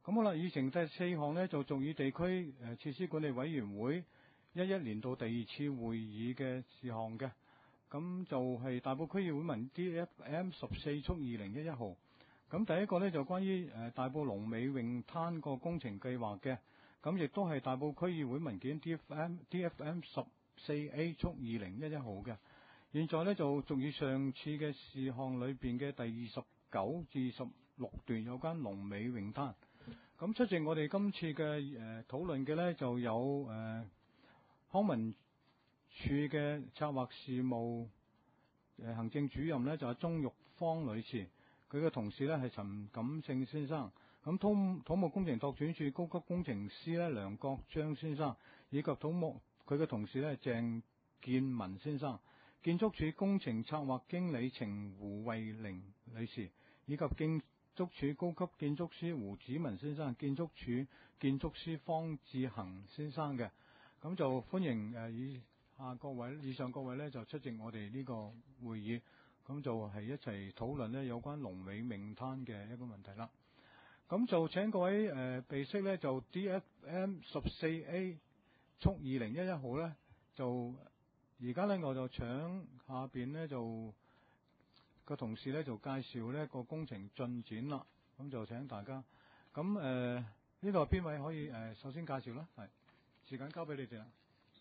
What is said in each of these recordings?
咁好啦，議程第4項呢，就屬於地區設施管理委員會11年度第2次會議嘅事項嘅。咁就係大埔區議會文 DFM 14/2011號。咁第一個呢，就關於大埔龍尾泳灘個工程計劃嘅。咁亦都係大埔區議會文件 DFM 14A/2011號嘅。現在呢，就屬於上次嘅事項裏邊嘅第29至26段有關龍尾泳灘。咁出席我哋今次嘅討論嘅呢，就有康文署嘅策劃事務行政主任呢，就係鍾玉芳女士，佢嘅同事呢，係陳錦勝先生。咁土木工程拓展署高級工程師呢，梁國章先生，以及佢嘅同事呢，鄭建文先生。建築署工程策劃經理程胡慧玲女士，以及建築署高級建築師胡子文先生，建築署建築師方志恒先生嘅。咁就歡迎以上各位呢，就出席我哋呢個會議，咁就係一齊討論呢有關龍尾泳灘嘅一個問題啦。咁就請各位備悉呢，就 DFM 14A/2011號呢，就而家呢，我就請下邊呢，就個同事呢，就介紹呢個工程進展啦。咁就請大家，咁呢度邊位可以首先介紹啦？係時間交俾你哋啦。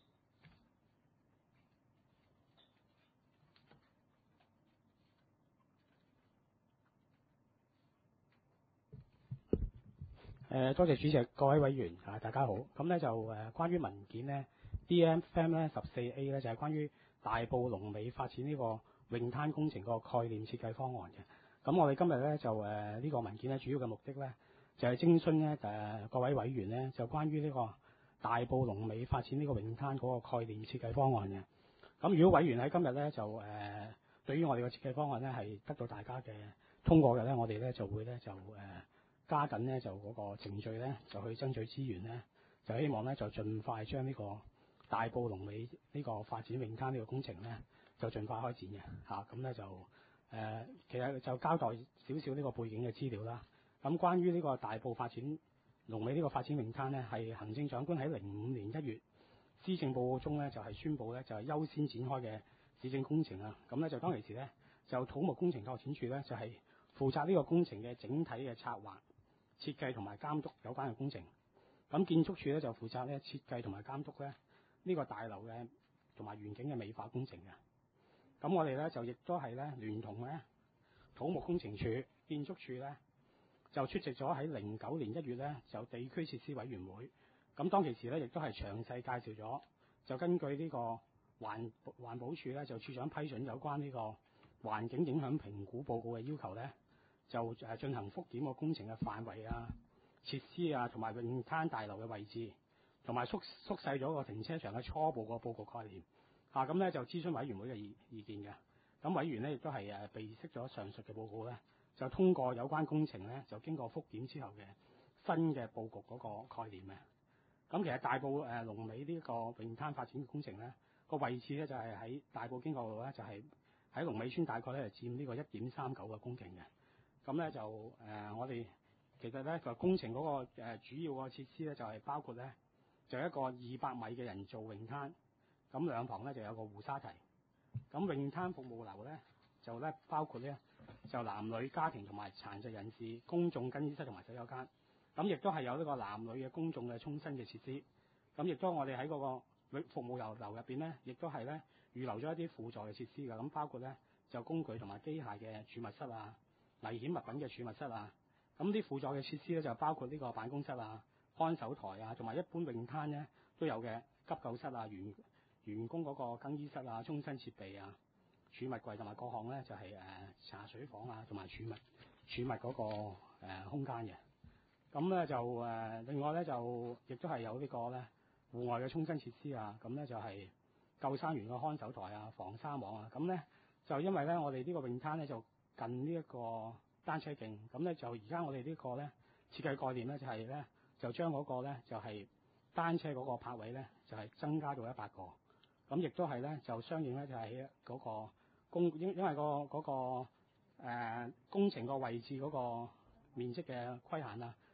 多謝主席，各位委員大家好。咁咧就關於文件呢 DFM 咧14A 咧就係關於大埔龍尾發展呢個泳灘工程個概念設計方案嘅。咁我哋今日咧就呢個文件咧主要嘅目的咧就係徵詢咧各位委員咧就關於呢個大埔龍尾發展呢個泳灘嗰個概念設計方案嘅。咁如果委員喺今日咧就對於我哋嘅設計方案咧係得到大家嘅通過嘅咧，我哋咧就會咧就加緊呢就嗰個程序呢，就去爭取資源呢，就希望呢就盡快將呢個大埔龍尾呢個發展泳灘呢個工程呢，就盡快開展嘅嚇。咁呢就其實就交代少少呢個背景嘅資料啦。咁關於呢個大埔發展龍尾呢個發展泳灘呢，係行政長官喺05年1月施政報告中呢，就係宣布呢，就係優先展開嘅市政工程啊。咁呢就當其時呢，就土木工程拓展署呢，就係負責呢個工程嘅整體嘅策劃、設計同埋監督有關嘅工程。咁建築署咧就負責咧設計同埋監督咧呢個大樓嘅同埋園景嘅美化工程嘅。咁我哋咧就亦都係咧聯同咧土木工程署、建築署咧就出席咗喺09年1月咧就地區設施委員會。咁當其時咧亦都係詳細介紹咗，就根據呢個環保署咧就處長批准有關呢個環境影響評估報告嘅要求咧，就進行復檢個工程嘅範圍啊、設施啊，同埋泳灘大樓嘅位置，同埋縮細咗個停車場嘅初步個佈局概念。咁咧就諮詢委員會嘅意見嘅。咁委員呢亦都係備悉咗上述嘅報告咧，就通過有關工程咧就經過復檢之後嘅新嘅佈局嗰個概念嘅。咁其實大埔龍尾呢個泳灘發展工程咧個位置咧就係喺大埔經過路咧就係喺龍尾村大概咧係佔呢個1.39嘅公頃嘅。咁咧就我哋其實咧個工程嗰個主要個設施咧就係包括咧就一個200米嘅人造泳灘，咁兩旁咧就有個護沙堤。咁泳灘服務樓咧就咧包括咧就男女家庭同埋殘疾人士公眾更衣室同埋洗手間。咁亦都係有呢個男女嘅公眾嘅沖身嘅設施。咁亦都我哋喺嗰個服務樓入邊咧，亦都係咧預留咗一啲輔助嘅設施㗎。咁包括咧就工具同埋機械嘅儲物室啊、危險物品嘅儲物室啊。咁啲輔助嘅設施咧就包括呢個辦公室啊、看守台啊，同埋一般泳灘咧都有嘅急救室啊、員工嗰個更衣室啊、沖身設備啊、儲物櫃同埋各項咧就係茶水房啊，同埋儲物嗰個空間嘅。咁咧就另外咧就亦都係有呢個咧戶外嘅沖身設施啊。咁咧就係救生員嘅看守台啊、防沙網啊。咁咧就因為咧我哋呢個泳灘咧就近呢一個單車徑，咁咧就而家我哋呢個咧設計概念咧就係咧就將嗰個咧就係單車嗰個泊位咧就係增加到100個。咁亦都係咧就相應咧就係嗰個因為嗰個工程個位置嗰個面積嘅規限啊，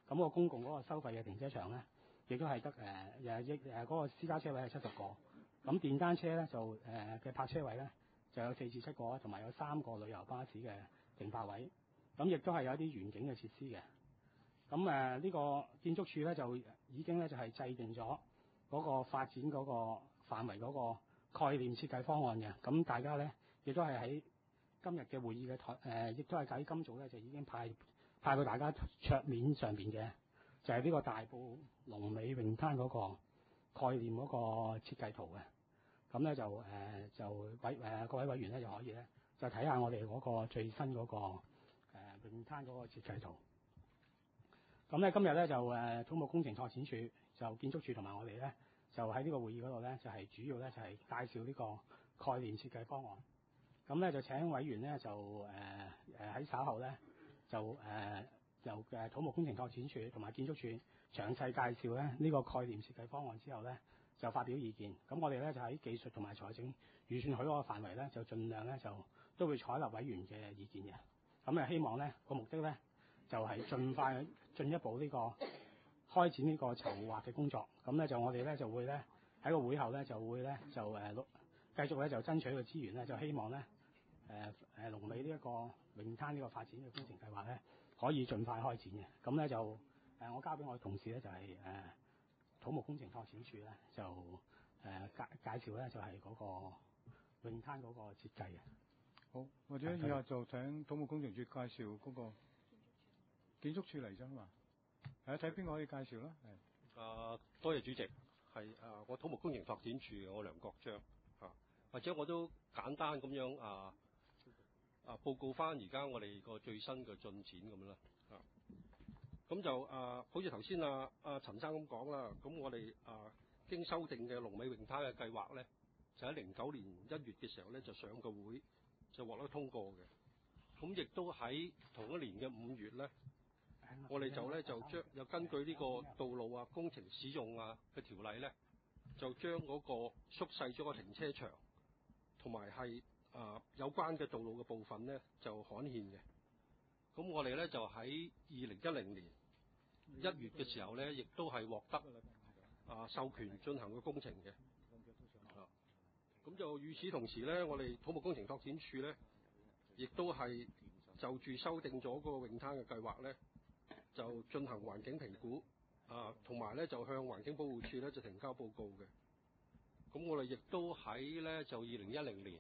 咁個公共嗰個收費嘅停車場咧，亦都係得嗰個私家車位係70個，咁電單車咧就嘅泊車位咧就有4至7個，同埋有3個旅遊巴士嘅停泊位，咁亦都係有一啲園景嘅設施嘅。咁呢個建築署咧就已經咧就係制定咗嗰個發展嗰個範圍嗰個概念設計方案嘅。咁大家咧亦都係喺今日嘅會議嘅台亦都係喺今早咧就已經派到大家桌面上邊嘅，就係呢個大埔龍尾泳灘嗰個概念嗰個設計圖嘅。咁咧就各位委員咧就可以咧就睇下我哋嗰個最新嗰個泳灘嗰個設計圖。咁咧今日咧就土木工程拓展署、就建築署同埋我哋咧就喺呢個會議嗰度咧就係主要咧就係介紹呢個概念設計方案。咁咧就請委員咧就喺稍後咧就由土木工程拓展署同埋建築署詳細介紹咧呢個概念設計方案之後咧就發表意見。咁我哋咧就喺技術同埋財政預算許可嘅範圍咧就盡量咧就都會採納委員嘅意見嘅。咁希望咧個目的咧就係盡快進一步呢個開展呢個籌劃嘅工作。咁咧就我哋咧就會咧喺個會後咧就會咧就繼續咧就爭取個資源咧，就希望咧龍尾呢一個泳灘呢個發展嘅工程計劃咧可以盡快開展嘅。咁咧就我交俾我嘅同事咧就係土木工程拓展署咧就介紹咧就係嗰個泳灘嗰個設計嘅。 好，或者以下就請土木工程署介紹嗰個建築署嚟啫嘛。睇邊個可以介紹啦？ 多謝主席，係我土木工程拓展署嘅，我梁國章或者我都簡單咁樣報告翻而家我哋個最新嘅進展咁啦。咁就好似頭先陳生咁講啦，咁我哋經修訂嘅龍尾泳灘嘅計劃咧，就喺09年1月嘅時候咧就上個會就獲得通過嘅。咁亦都喺同一年嘅5月咧，我哋就將又根據呢個道路工程使用嘅條例咧，就將嗰個縮細咗個停車場同埋係有關嘅道路嘅部分咧就刊憲嘅。咁我哋咧就喺2010年1月嘅時候咧，亦都係獲得授權進行個工程嘅。咁就與此同時咧，我哋土木工程拓展署咧，亦都係就住修訂咗嗰個泳灘嘅計劃咧，就進行環境評估同埋咧就向環境保護署咧就提交報告嘅。咁我哋亦都喺咧就2010年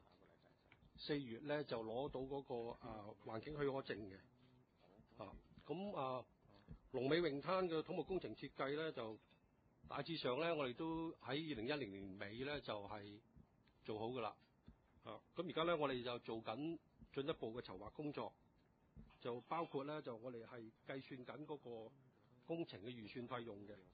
4月咧就攞到嗰個環境許可證嘅。咁龍尾泳灘嘅土木工程設計咧，就大致上咧我哋都喺2010年尾咧就係做好噶啦。咁而家咧我哋就做緊進一步嘅籌劃工作，就包括咧就我哋係計算緊嗰個工程嘅預算費用嘅。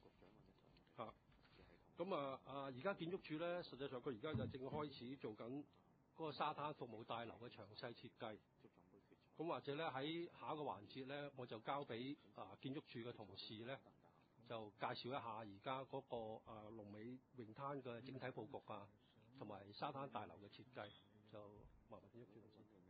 咁而家建築署咧，實際上佢而家就正開始做緊嗰個沙灘服務大樓嘅詳細設計。咁或者咧喺下一個環節咧，我就交俾建築署嘅同事咧，就介紹一下而家嗰個龍尾泳灘嘅整體佈局同埋沙灘大樓嘅設計，就麻煩建築署同事。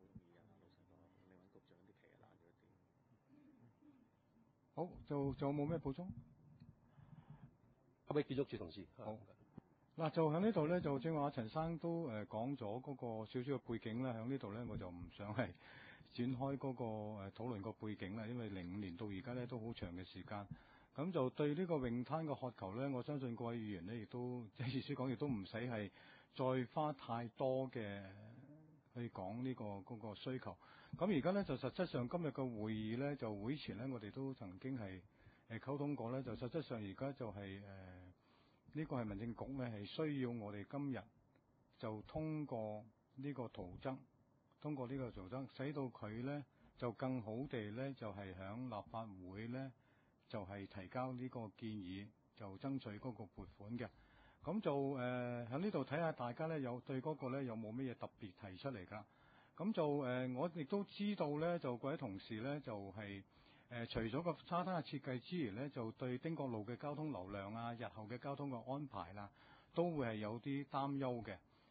好，就有冇咩補充？ 交俾建築署同事。 好。嗱，就喺呢度咧，就正話陳生都講咗嗰個少少嘅背景啦。喺呢度咧，我就唔想係展開嗰個討論個背景啦，因為05年到而家咧都好長嘅時間。咁就對呢個泳灘嘅渴求咧，我相信各位議員咧亦都即係意思講，亦都唔使係再花太多嘅去講呢個嗰個需求。咁而家咧就實質上今日嘅會議咧，就會前咧我哋都曾經係溝通過咧，就實質上而家就係呢個係民政局咧，係需要我哋今日就通過呢個圖則，使到佢咧就更好地咧就係響立法會咧就係提交呢個建議，就爭取嗰個撥款嘅。咁就喺呢度睇下大家咧有對嗰個咧有冇咩嘢特別提出嚟㗎？咁就我亦都知道咧，就各位同事咧就係除咗個沙灘嘅設計之餘咧，就對汀角路嘅交通流量日後嘅交通嘅安排啦，都會係有啲擔憂嘅。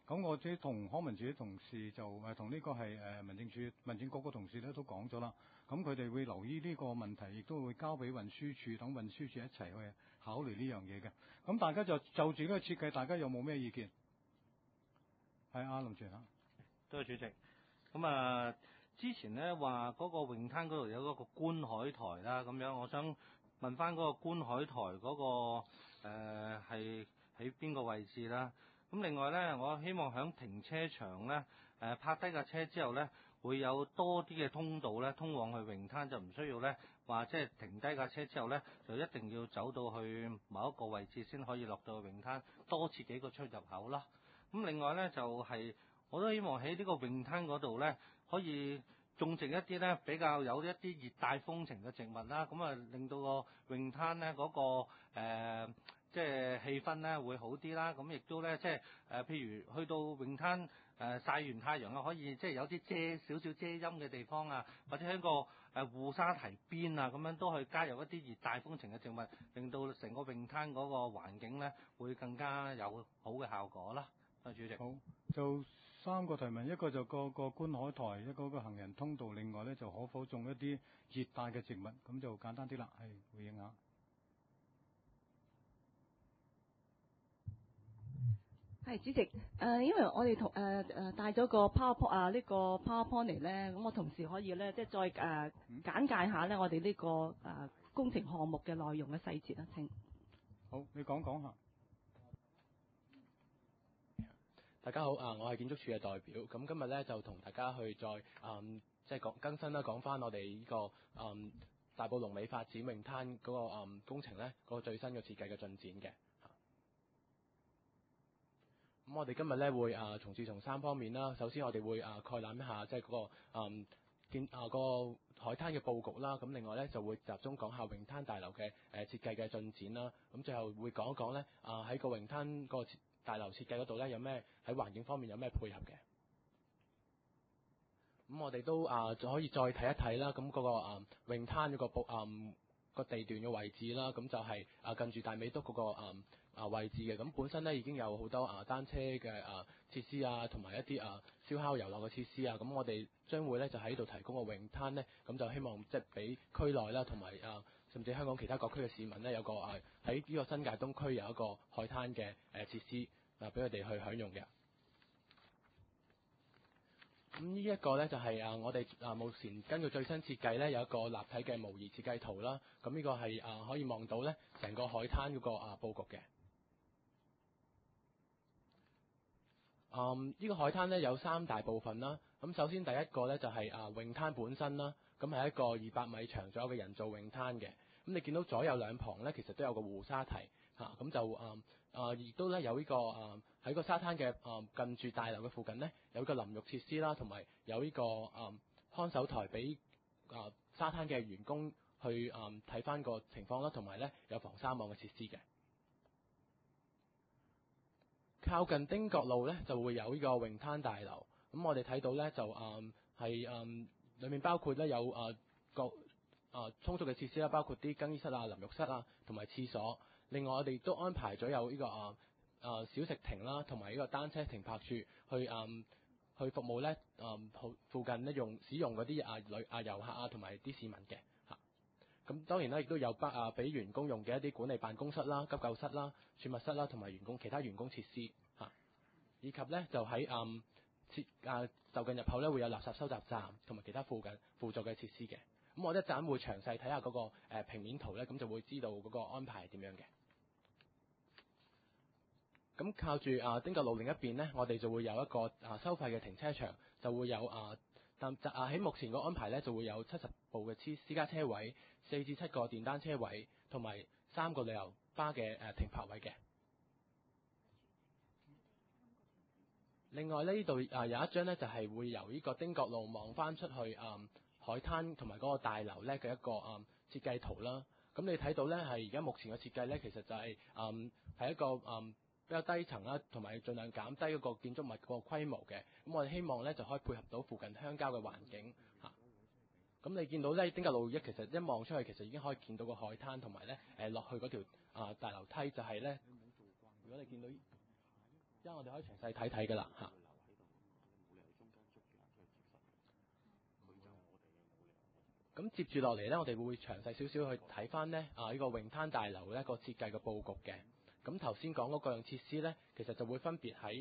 咁我自己同康文署啲同事就同呢個係民政局嘅同事咧都講咗啦。咁佢哋會留意呢個問題，亦都會交俾運輸署，等運輸署一齊去考慮呢樣嘢嘅。咁大家就住呢個設計，大家有冇咩意見？係阿林全啊。 多謝主席。咁之前咧話嗰個泳灘嗰度有嗰個觀海台啦，咁樣我想問翻嗰個觀海台嗰個係喺邊個位置啦？咁另外咧，我希望響停車場咧泊低架車之後咧，會有多啲嘅通道咧通往去泳灘，就唔需要咧話即係停低架車之後咧，就一定要走到去某一個位置先可以落到去泳灘，多設幾個出入口啦。咁另外咧就係我都希望喺呢個泳灘嗰度咧，可以種植一啲咧比較有一啲熱帶風情嘅植物啦，咁令到個泳灘咧嗰個即係氣氛咧會好啲啦。咁亦都咧即係譬如去到泳灘曬完太陽啊，可以即係有啲少少遮陰嘅地方啊，或者喺個護沙堤邊啊，咁樣都去加入一啲熱帶風情嘅植物，令到成個泳灘嗰個環境咧會更加有好嘅效果啦。多謝主席。 好，就3個提問，一個就個觀海台，一個行人通道，另外咧就可否種一啲熱帶嘅植物，咁就簡單啲啦，係回應下。 係主席，因為我哋同帶咗個 PowerPoint 呢個 PowerPoint 嚟咧，咁我同時可以咧即係再簡介下咧我哋呢個工程項目嘅內容嘅細節啦。請。 好，你講下。 大家好，我係建築署嘅代表。咁今日咧就同大家去再即係更新啦，講翻我哋呢個大埔龍尾發展泳灘嗰個工程咧嗰個最新嘅設計嘅進展嘅。咁我哋今日咧會從3方面啦。首先我哋會概覽一下即係嗰個個海灘嘅佈局啦。咁另外咧就會集中講下泳灘大樓嘅設計嘅進展啦。咁最後會講一講咧喺個泳灘個大樓設計嗰度咧有咩喺環境方面有咩配合嘅。咁我哋都就可以再睇一睇啦。咁嗰個泳灘嗰個地段嘅位置啦，咁就係近住大美督嗰個位置嘅。咁本身咧已經有好多單車嘅設施啊，同埋一啲燒烤遊樂嘅設施啊。咁我哋將會咧就喺度提供個泳灘咧，咁就希望即係俾區內啦，同埋甚至香港其他各區嘅市民咧有個喺呢個新界東區有一個海灘嘅設施俾佢哋去享用嘅。咁呢一個咧就係我哋目前根據最新設計咧有一個立體嘅模擬設計圖啦。咁呢個係可以望到咧成個海灘嗰個佈局嘅。呢個海灘咧有3大部分啦。咁首先第一個咧就係泳灘本身啦。咁係一個200米長左右嘅人造泳灘嘅。咁你見到左右兩旁咧其實都有個護沙堤咁就亦都咧有呢個喺個沙灘嘅近住大樓嘅附近呢，有個淋浴設施啦，同埋有呢個看守台俾沙灘嘅員工去睇翻個情況啦，同埋咧有防沙網嘅設施嘅。靠近汀角路咧就會有呢個泳灘大樓。咁我哋睇到咧就係裏面包括咧有各充足嘅設施啦，包括啲更衣室啊、淋浴室啊，同埋廁所。另外我哋都安排咗有呢個小食亭啦，同埋呢個單車停泊處去服務咧附近咧使用嗰啲遊客同埋啲市民嘅嚇。咁當然啦，亦都有俾員工用嘅一啲管理辦公室啦、急救室啦、儲物室啦，同埋其他員工設施嚇。以及咧就喺就近入口咧會有垃圾收集站同埋其他輔助嘅設施嘅。咁我一陣會詳細睇下嗰個平面圖咧，咁就會知道嗰個安排係點樣嘅。咁靠住汀角路另一邊呢，我哋就會有一個收費嘅停車場，就會有喺目前個安排呢，就會有70部嘅私家車位、4至7個電單車位，同埋3個旅遊巴嘅停泊位嘅。另外呢度有一張呢，就係會由呢個汀角路望翻出去海灘同埋嗰個大樓呢嘅一個設計圖啦。咁你睇到呢，係而家目前嘅設計呢，其實就係一個比較低層啦，同埋盡量減低嗰個建築物個規模嘅。咁我哋希望咧就可以配合到附近鄉郊嘅環境嚇。咁你見到咧汀角路其實一望出去，其實已經可以見到個海灘，同埋咧落去嗰條大樓梯就係咧。如果你見到一陣我哋可以詳細睇睇㗎啦嚇。咁接住落嚟咧，我哋會詳細少少去睇翻咧呢個泳灘大樓咧個設計嘅佈局嘅。咁頭先講嗰各樣設施咧，其實就會分別喺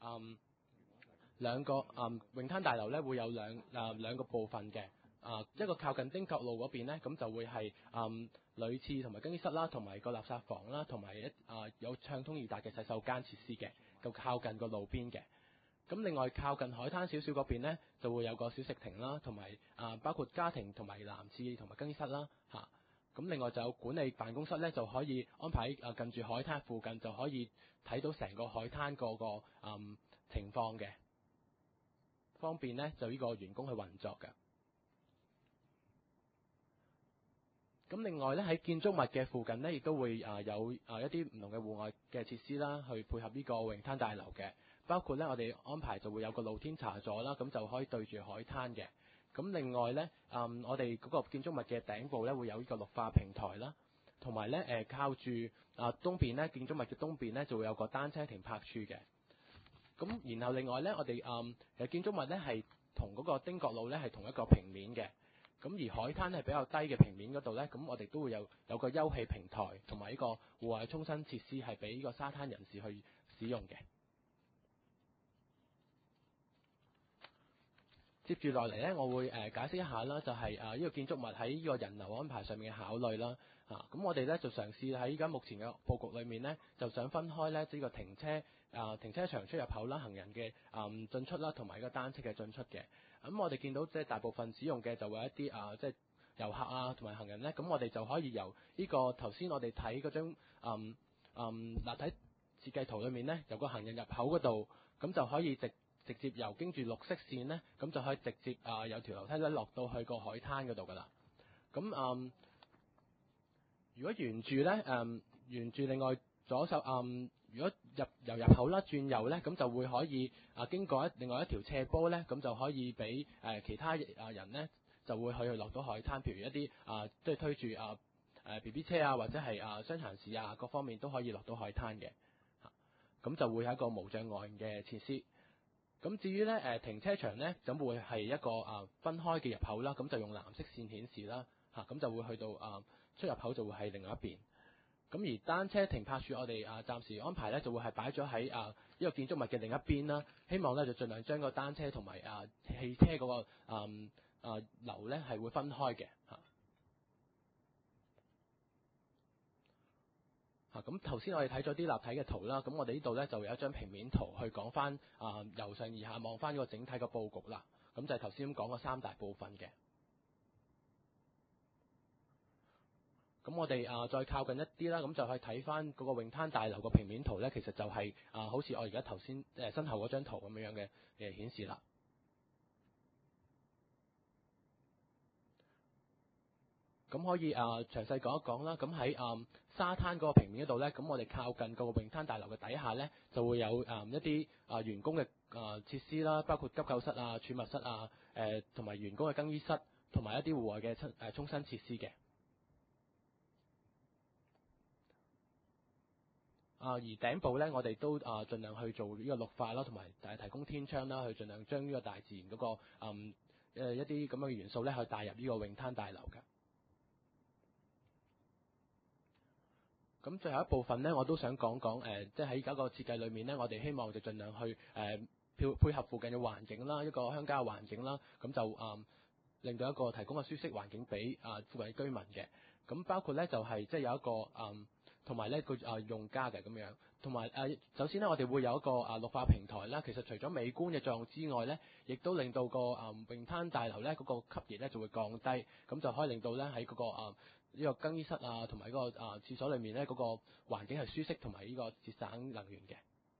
兩個泳灘大樓咧會有兩個部分嘅。一個靠近汀角路嗰邊咧，咁就會係女廁同埋更衣室啦，同埋個垃圾房啦，同埋有暢通易達嘅洗手間設施嘅，就靠近個路邊嘅。咁另外靠近海灘少少嗰邊咧，就會有個小食亭啦，同埋包括家庭同埋男廁同埋更衣室啦嚇。咁另外就有管理辦公室咧，就可以安排近住海灘附近，就可以睇到成個海灘個情況嘅，方便咧就呢個員工去運作嘅。咁另外咧喺建築物嘅附近咧，亦都會有一啲唔同嘅戶外嘅設施啦，去配合呢個泳灘大樓嘅。包括咧我哋安排就會有個露天茶座啦，咁就可以對住海灘嘅。咁另外咧我哋嗰個建築物嘅頂部咧會有呢個綠化平台啦，同埋咧靠住東邊咧建築物嘅東邊咧就會有個單車停泊處嘅。咁然後另外咧我哋建築物咧係同嗰個汀角路咧係同一個平面嘅。咁而海灘係比較低嘅平面嗰度咧，咁我哋都會有個休憩平台同埋呢個戶外沖身設施，係俾呢個沙灘人士去使用嘅。接住落嚟咧，我會解釋一下啦，就係呢個建築物喺呢個人流安排上面嘅考慮啦。咁我哋咧就嘗試喺依家目前嘅佈局裏面咧，就想分開咧呢個停車場出入口啦、行人嘅進出啦，同埋呢個單車嘅進出嘅。咁我哋見到即係大部分使用嘅就會有一啲即係遊客同埋行人咧，咁我哋就可以由呢個頭先我哋睇嗰張立體設計圖裏面咧，由個行人入口嗰度，咁就可以直接由經住綠色線咧，咁就可以直接有條樓梯咧落到去個海灘嗰度噶啦。咁如果沿住另外左手如果由入口啦轉右咧，咁就會可以經過另外一條斜坡咧，咁就可以俾其他人咧就會去落到海灘，譬如一啲即係推住BB 車或者係傷殘士各方面都可以落到海灘嘅。咁就會係一個無障礙嘅設施。咁至於咧停車場咧，咁會係一個分開嘅入口啦，咁就用藍色線顯示啦，咁就會去到出入口就會係另外一邊。咁而單車停泊處我哋暫時安排咧，就會係擺咗喺呢個建築物嘅另一邊啦。希望咧就盡量將個單車同埋汽車嗰個流咧係會分開嘅嚇。咁頭先我哋睇咗啲立體嘅圖啦，咁我哋呢度咧就有一張平面圖去講翻由上而下望翻個整體嘅佈局啦。咁就係頭先咁講個三大部分嘅。咁我哋再靠近一啲啦，咁就可以睇翻嗰個泳灘大樓個平面圖咧，其實就係好似我而家頭先身後嗰張圖咁樣嘅顯示啦。咁可以詳細講一講啦。咁喺沙灘嗰個平面嗰度咧，咁我哋靠近個泳灘大樓嘅底下咧，就會有一啲員工嘅設施啦，包括急救室儲物室同埋員工嘅更衣室，同埋一啲戶外嘅沖身設施嘅。而頂部咧，我哋都盡量去做呢個綠化啦，同埋提供天窗啦，去盡量將呢個大自然嗰個一啲咁樣嘅元素咧，去帶入呢個泳灘大樓嘅。咁最後一部分咧，我都想講講即係喺而家個設計裏面咧，我哋希望就盡量去配合附近嘅環境啦，一個鄉郊嘅環境啦，咁就令到一個提供個舒適環境俾附近嘅居民嘅。咁包括咧就係即係有一個同埋咧個用家嘅咁樣，同埋首先咧我哋會有一個綠化平台啦。其實除咗美觀嘅作用之外咧，亦都令到個泳灘大樓咧嗰個吸熱咧就會降低，咁就可以令到咧喺嗰個呢個更衣室同埋嗰個廁所裏面咧嗰個環境係舒適同埋呢個節省能源嘅。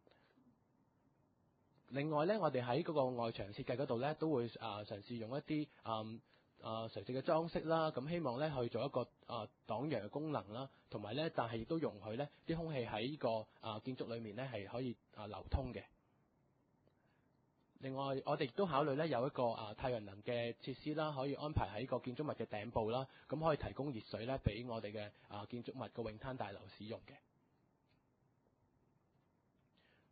另外咧，我哋喺嗰個外牆設計嗰度咧都會嘗試用一啲垂直嘅裝飾啦，咁希望咧去做一個擋陽嘅功能啦，同埋咧但係亦都容許咧啲空氣喺呢個建築裏面咧係可以流通嘅。另外，我哋亦都考慮咧有一個太陽能嘅設施啦，可以安排喺個建築物嘅頂部啦，咁可以提供熱水咧俾我哋嘅建築物個泳灘大樓使用嘅。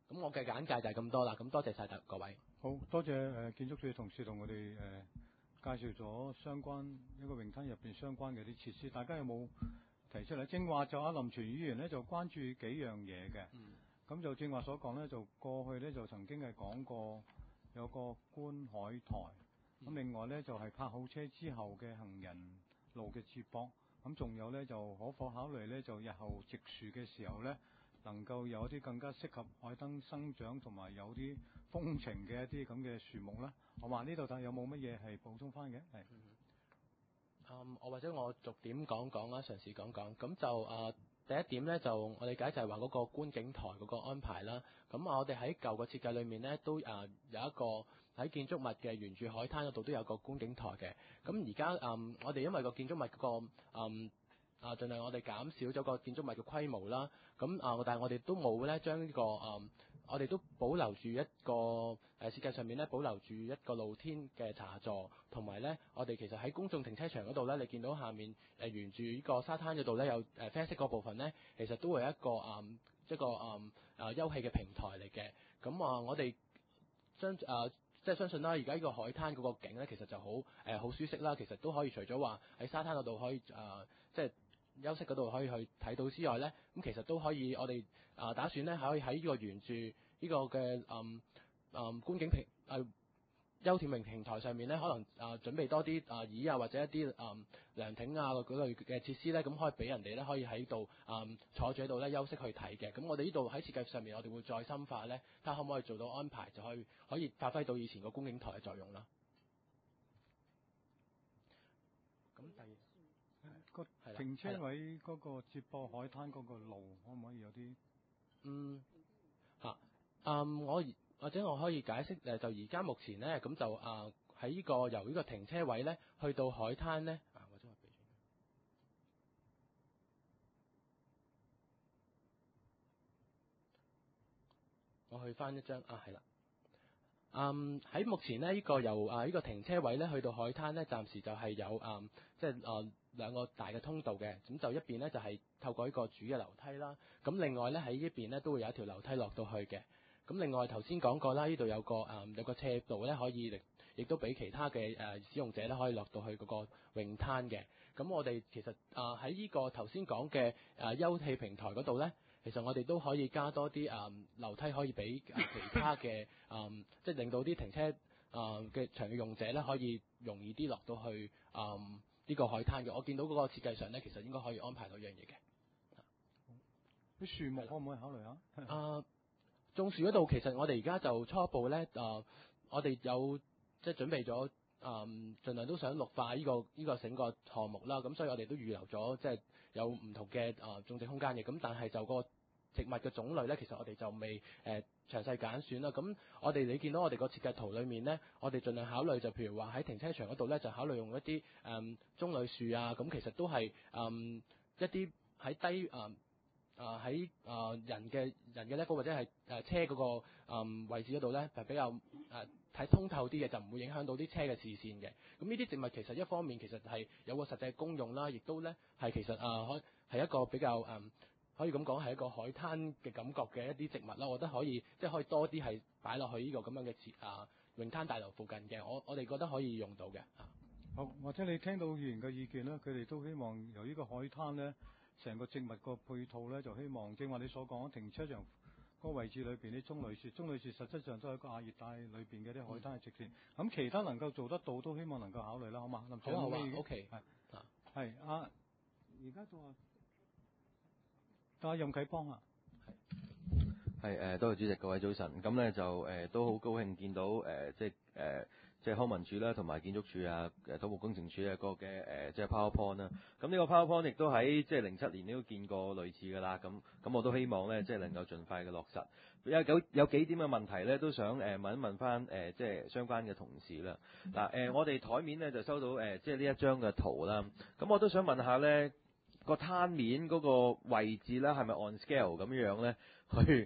咁我嘅簡介就係咁多啦。咁多謝晒各位。 好多謝建築署嘅同事同我哋介紹咗相關一個泳灘入邊相關嘅啲設施，大家有冇提出嚟？正話就阿林全議員咧就關注幾樣嘢嘅，咁就正話所講咧，就過去咧就曾經係講過有個觀海台，咁另外咧就係泊好車之後嘅行人路嘅接駁，咁仲有咧就可否考慮咧就日後植樹嘅時候咧，能夠有啲更加適合海灘生長同埋有啲風情嘅一啲咁嘅樹木啦。我話呢度睇有冇乜嘢係補充翻嘅？係。 我或者我逐點講講啦，嘗試講講。咁就第一點咧，就我理解就係話嗰個觀景台嗰個安排啦。咁我哋喺舊個設計裏面咧，都有一個喺建築物嘅沿住海灘嗰度都有個觀景台嘅。咁而家我哋因為個建築物嗰個盡量我哋減少咗個建築物嘅規模啦。咁但係我哋都冇咧將呢個我哋都保留住一個設計上面咧，保留住一個露天嘅茶座，同埋咧，我哋其實喺公眾停車場嗰度咧，你見到下面沿住呢個沙灘嗰度咧，有啡色嗰部分咧，其實都會有一個休憩嘅平台嚟嘅。咁我哋即係相信啦，而家呢個海灘嗰個景咧，其實就好舒適啦。其實都可以除咗話喺沙灘嗰度可以即係休息嗰度可以去睇到之外咧，咁其實都可以我哋打算咧可以喺呢個沿住呢個嘅觀景休憩平台上面咧，可能準備多啲椅啊或者一啲涼亭啊嗰類嘅設施咧，咁可以俾人哋咧可以喺度坐住喺度咧休息去睇嘅。咁我哋呢度喺設計上面，我哋會再深化咧，睇下可唔可以做到安排，就可以發揮到以前個觀景台嘅作用啦。咁第二個停車位嗰個接駁海灘嗰個路，可唔可以有啲？ 或者我可以解釋就而家目前咧，咁就喺呢個由呢個停車位咧去到海灘咧，或者我去翻一張係啦。喺目前咧，呢個由呢個停車位咧去到海灘咧，暫時就係有即係兩個大嘅通道嘅。咁就一邊咧就係透過呢個主嘅樓梯啦。咁另外咧喺呢邊咧都會有一條樓梯落到去嘅。咁另外頭先講過啦，呢度有個斜道咧，可以亦都俾其他嘅使用者咧可以落到去嗰個泳灘嘅。咁我哋其實喺呢個頭先講嘅休憩平台嗰度咧，其實我哋都可以加多啲樓梯，可以俾其他嘅即係令到啲停車嘅場嘅用者咧可以容易啲落到去呢個海灘嘅。我見到嗰個設計上咧，其實應該可以安排到一樣嘢嘅。 啲樹木可唔可以考慮下？ 種樹嗰度其實我哋而家就初步咧，我哋有即係準備咗，盡量都想綠化呢個整個項目啦。咁所以我哋都預留咗即係有唔同嘅種植空間嘅。咁但係就個植物嘅種類咧，其實我哋就未詳細揀選啦。咁你見到我哋個設計圖裏面咧，我哋盡量考慮就譬如話喺停車場嗰度咧，就考慮用一啲棕櫚樹啊。咁其實都係一啲喺低喺人嘅 level 或者係車嗰個位置嗰度咧，係比較睇通透啲嘅，就唔會影響到啲車嘅視線嘅。咁呢啲植物其實一方面其實係有個實際功用啦，亦都咧係其實係一個比較可以咁講係一個海灘嘅感覺嘅一啲植物啦。我覺得可以即係可以多啲係擺落去呢個咁樣嘅泳灘大樓附近嘅。我哋覺得可以用到嘅。 好，或者你聽到議員嘅意見啦，佢哋都希望由呢個海灘咧。成個植物個配套咧，就希望正話你所講停車場嗰個位置裏邊啲棕櫚樹，棕櫚樹實質上都係一個亞熱帶裏邊嘅啲海灘嘅植被。咁其他能夠做得到，都希望能夠考慮啦，好嘛？林總， 好啊 ，OK， 係而家做阿任啟邦啊， 係多謝主席，各位早晨。咁咧就都好高興見到即係康文署啦，同埋建築署啊，土木工程署嘅個嘅即係 PowerPoint 啦。咁呢個 PowerPoint 亦都喺即係07年都見過類似㗎啦。咁我都希望咧，即係能夠盡快嘅落實。有幾點嘅問題咧，都想問一問翻即係相關嘅同事啦。嗱我哋台面咧就收到即係呢一張嘅圖啦。咁我都想問下咧，個灘面嗰個位置咧係咪 on scale 咁樣咧去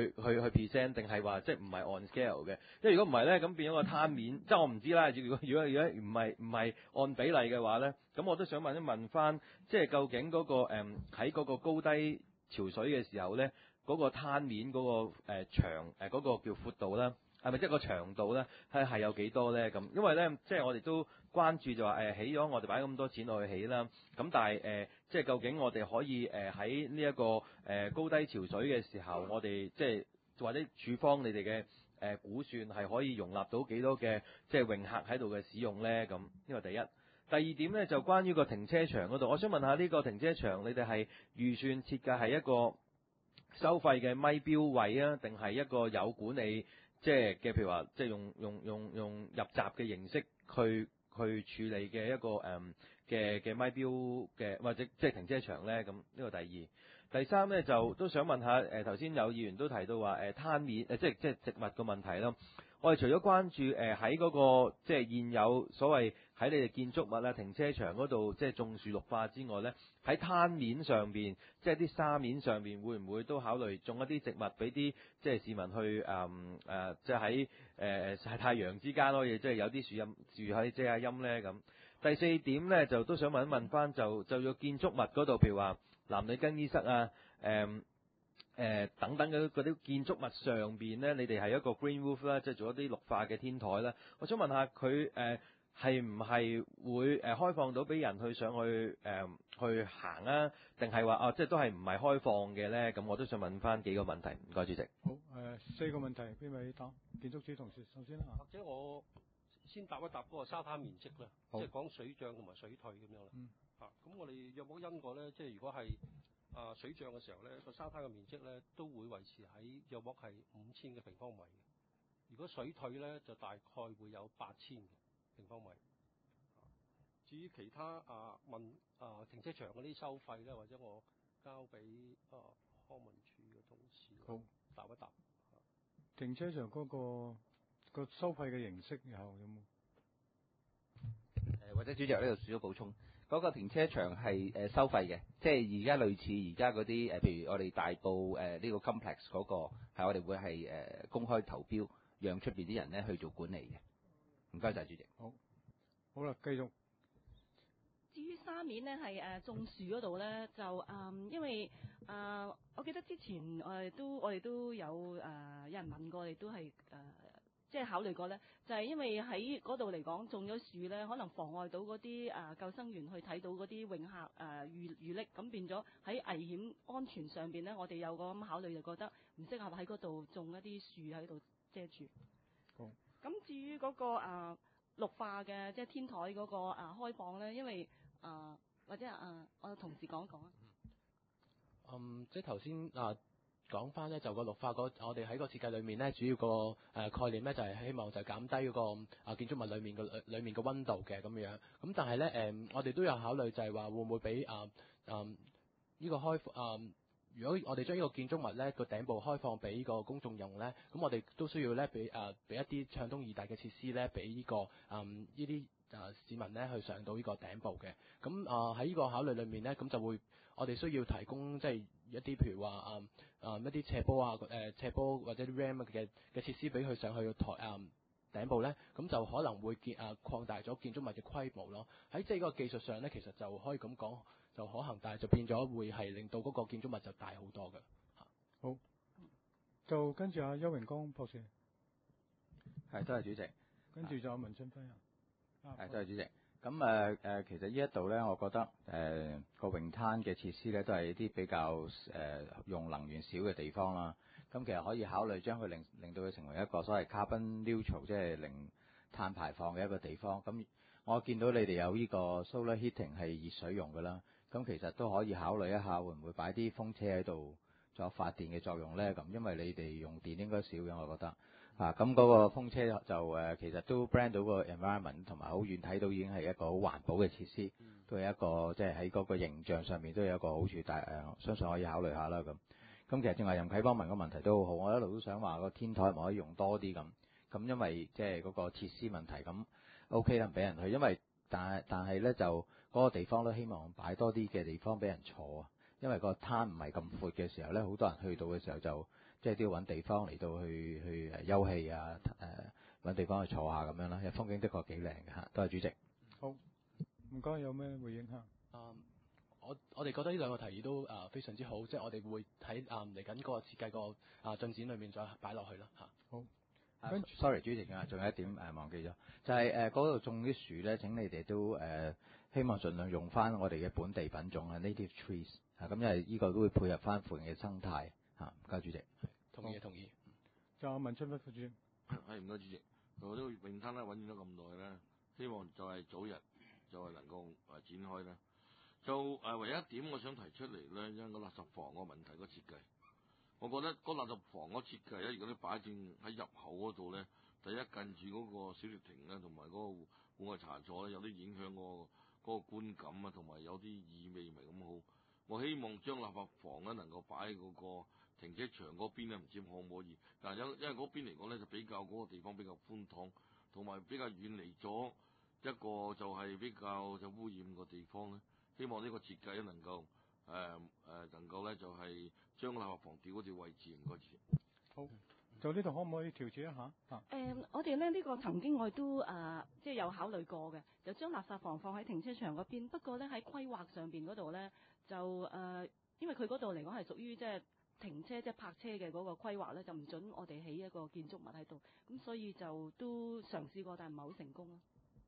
present 定係話即係唔係 on scale 嘅？即係如果唔係咧，咁變咗個灘面，即係我唔知啦。如果唔係按比例嘅話咧，咁我都想問一問翻，即係究竟嗰個喺嗰個高低潮水嘅時候咧，嗰、個灘面嗰、個長嗰、個叫闊度啦，係咪即係個長度咧係有幾多咧？咁因為咧即係我哋都關注就話起咗我哋擺咁多錢落去起啦，咁但係即係究竟我哋可以喺呢一個高低潮水嘅時候，我哋即係或者處方你哋嘅估算係可以容納到幾多嘅即係泳客喺度嘅使用咧？咁呢個第一。第二點咧就關於個停車場嗰度，我想問下呢個停車場你哋係預算設計係一個收費嘅咪標位啊，定係一個有管理即係嘅，譬如話即係用入閘嘅形式去處理嘅一個嘅咪標嘅或者即係停車場咧？咁呢個第二。第三咧就都想問下頭先有議員都提到話灘面即係植物嘅問題咯。我哋除咗關注喺嗰個即係現有所謂喺你哋建築物啊、停車場嗰度即係種樹綠化之外咧，喺灘面上邊即係啲沙面上邊會唔會都考慮種一啲植物俾啲即係市民去即係喺曬太陽之間可以即係有啲樹可以遮下陰咧咁。第四點咧就都想問翻就要建築物嗰度，譬如話男女更衣室啊等等嗰啲建築物上邊咧，你哋係一個 green roof 啦，即係做一啲綠化嘅天台啦。我想問下佢係唔係會開放到俾人去上去去行啊？定係話即係都係唔係開放嘅咧？咁我都想問翻幾個問題。唔該，主席。 好4個問題，邊位答？建築師同事首先啦。 或者我先答一答嗰個沙灘面積啦，即係講水漲同埋水退咁樣啦。咁我哋有冇因過咧？即係如果係水漲嘅時候咧，個沙灘嘅面積咧都會維持喺約莫係5000嘅平方米嘅。如果水退咧，就大概會有8000嘅平方米。至於其他停車場嗰啲收費咧，或者我交俾康文署嘅同事好答一答。 停車場嗰個收費嘅形式有冇？ 或者主席呢度少咗補充，嗰個停車場係收費嘅，即係而家類似而家嗰啲譬如我哋大埔呢個 complex 嗰個係我哋會係公開投標，讓出邊啲人咧去做管理嘅。唔該晒，主席。 好啦，繼續。 至於沙面咧係種樹嗰度咧，就因為我記得之前我哋都有人問過，我哋都係即係考慮過咧，就係因為喺嗰度嚟講種咗樹咧，可能妨礙到嗰啲救生員去睇到嗰啲泳客遇溺，咁變咗喺危險安全上邊咧，我哋有個咁考慮，就覺得唔適合喺嗰度種一啲樹喺度遮住。 好。 咁至於嗰個綠化嘅即係天台嗰個開放咧，因為或者我同事講一講啊。 即係頭先講翻咧，就個綠化我哋喺個設計裏面咧，主要個概念咧就係希望就減低嗰個建築物裏面嘅溫度嘅咁樣。咁但係咧我哋都有考慮就係話會唔會俾呢個如果我哋將呢個建築物咧個頂部開放俾呢個公眾用咧，咁我哋都需要咧俾一啲暢通易達嘅設施咧，俾呢個呢啲市民咧去上到呢個頂部嘅。咁喺呢個考慮裏面咧，咁就會我哋需要提供即係一啲譬如話一啲斜坡或者啲 ramp 嘅設施俾佢上去台頂部咧，咁就可能會擴大咗建築物嘅規模咯。喺即係個技術上咧，其實就可以咁講就可行，但係就變咗會係令到嗰個建築物就大好多嘅。 好，就跟住阿邱榮光博士。 係，多謝主席。 跟住就有文俊輝啊。 係，多謝主席。咁其實呢一度咧，我覺得個泳灘嘅設施咧，都係一啲比較用能源少嘅地方啦。咁其實可以考慮將佢令到佢成為一個所謂 carbon neutral，即係零碳排放嘅一個地方。咁我見到你哋有呢個 solar heating 係熱水用㗎啦。咁其實都可以考慮一下，會唔會擺啲風車喺度作發電嘅作用咧？咁因為你哋用電應該少嘅，我覺得。咁嗰個風車就其實都 brand 到個 environment， 同埋好遠睇到已經係一個好環保嘅設施，都係一個即係喺嗰個形象上面都有一個好處，但相信可以考慮下啦咁。咁其實正話任啟邦問個問題都好好，我一路都想話個天台係咪可以用多啲咁。咁因為即係嗰個設施問題咁 OK 啦，唔俾人去，因為但係咧就嗰個地方都希望擺多啲嘅地方俾人坐啊，因為個灘唔係咁闊嘅時候咧，好多人去到嘅時候就即係都要揾地方嚟到去休憩啊，揾地方去坐下咁樣啦，因為風景的確幾靚嘅嚇。多謝主席。 好，唔該，有咩回應下？ 我哋覺得呢兩個提議都非常之好，即係我哋會喺嚟緊個設計個進展裏面再擺落去啦嚇。 好。 sorry 主席啊，仲有一點忘記咗，就係嗰度種啲樹咧，請你哋都希望盡量用翻我哋嘅本地品種native trees 咁因為呢個都會配合翻附近嘅生態嚇。唔該主席。 同意。 就文春輝副主席。 係唔該主席。我都泳灘咧揾咗咁耐咧，希望就係早日就係能夠展開啦。就唯一一點我想提出嚟咧，因為個垃圾房個問題個設計。我覺得個垃圾房嗰設計咧，如果你擺正喺入口嗰度咧，第一近住嗰個小食亭咧，同埋嗰個戶外茶座咧，有啲影響嗰個觀感啊，同埋有啲意味唔係咁好。我希望將垃圾房咧能夠擺喺嗰個停車場嗰邊咧，唔知可唔可以？但係因為嗰邊嚟講咧，就比較嗰個地方比較寬敞，同埋比較遠離咗一個就係比較就污染個地方咧。希望呢個設計咧能夠能夠咧就係將垃圾房調嗰條位置，唔該主席。 好，就呢度可唔可以調節一下？ 我哋咧呢個曾經我哋都即係有考慮過嘅，就將垃圾房放喺停車場嗰邊。不過咧喺規劃上邊嗰度咧，就因為佢嗰度嚟講係屬於即係停車即係泊車嘅嗰個規劃咧，就唔準我哋起一個建築物喺度。咁所以就都嘗試過，但係唔係好成功咯。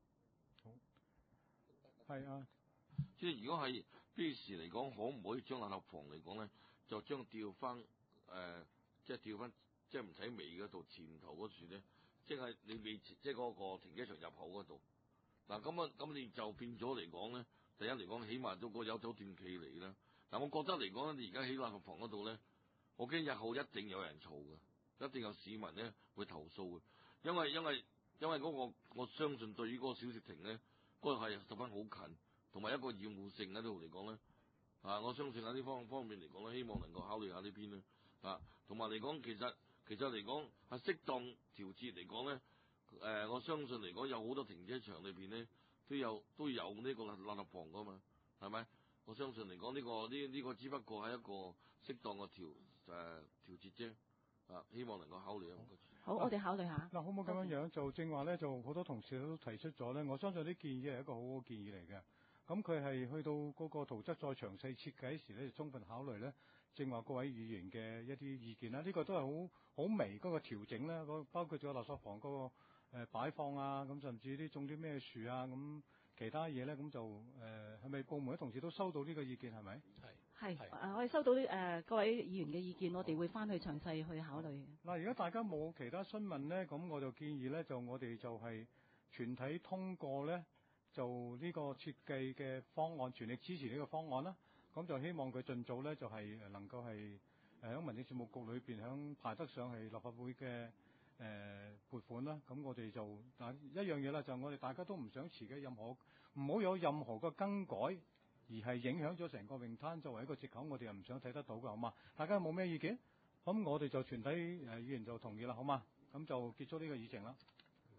好，係啊。 即係如果係呢時嚟講，可唔可以將垃圾房嚟講咧，就將調翻即係調翻，即係唔睇尾嗰度前頭嗰處咧，即係你未即係嗰個停車場入口嗰度。嗱咁你就變咗嚟講咧，第一嚟講，起碼都有咗段距離啦。嗱，我覺得嚟講，你而家起垃圾房嗰度咧，我驚日後一定有人嘈㗎，一定有市民咧會投訴嘅，因為嗰個我相信對於嗰個小食亭咧，嗰個係十分好近。同埋一個厭惡性喺度嚟講咧，我相信喺呢方面嚟講咧，希望能夠考慮下呢邊咧，同埋嚟講其實嚟講係適當調節嚟講咧，我相信嚟講有好多停車場裏邊咧都有呢個垃圾房噶嘛，係咪？我相信嚟講呢個只不過係一個適當嘅調節啫，希望能夠考慮啊。 好，我哋考慮下。 嗱，好唔好咁樣就正話咧，就好多同事都提出咗咧，我相信啲建議係一個好好建議嚟嘅。咁佢係去到嗰個圖則再詳細設計時咧，就充分考慮咧，正話各位議員嘅一啲意見啦。呢個都係好微嗰個調整咧，包括咗垃圾房嗰個擺放啊，咁甚至啲種啲咩樹啊，咁其他嘢咧，咁就係咪部門嘅同事都收到呢個意見係咪？ 係我哋收到各位議員嘅意見，我哋會翻去詳細去考慮。 嗱，如果大家冇其他詢問咧，咁我就建議咧，就我哋就係全體通過咧。就呢個設計嘅方案，全力支持呢個方案啦。咁就希望佢盡早咧，就係能夠係喺民政事務局裏邊響排得上係立法會嘅撥款啦。咁我哋就一樣嘢啦，就我哋大家都唔想遲嘅唔好有任何嘅更改，而係影響咗成個泳灘作為一個藉口，我哋又唔想睇得到嘅，好嘛？大家有冇咩意見？咁我哋就全體議員就同意啦，好嘛？咁就結束呢個議程啦。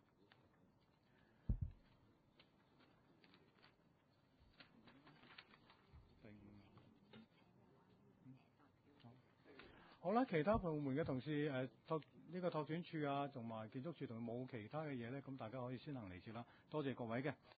好啦，其他部門嘅同事呢個拓展處啊，同埋建築處同冇其他嘅嘢咧，咁大家可以先行離席啦。多謝各位嘅。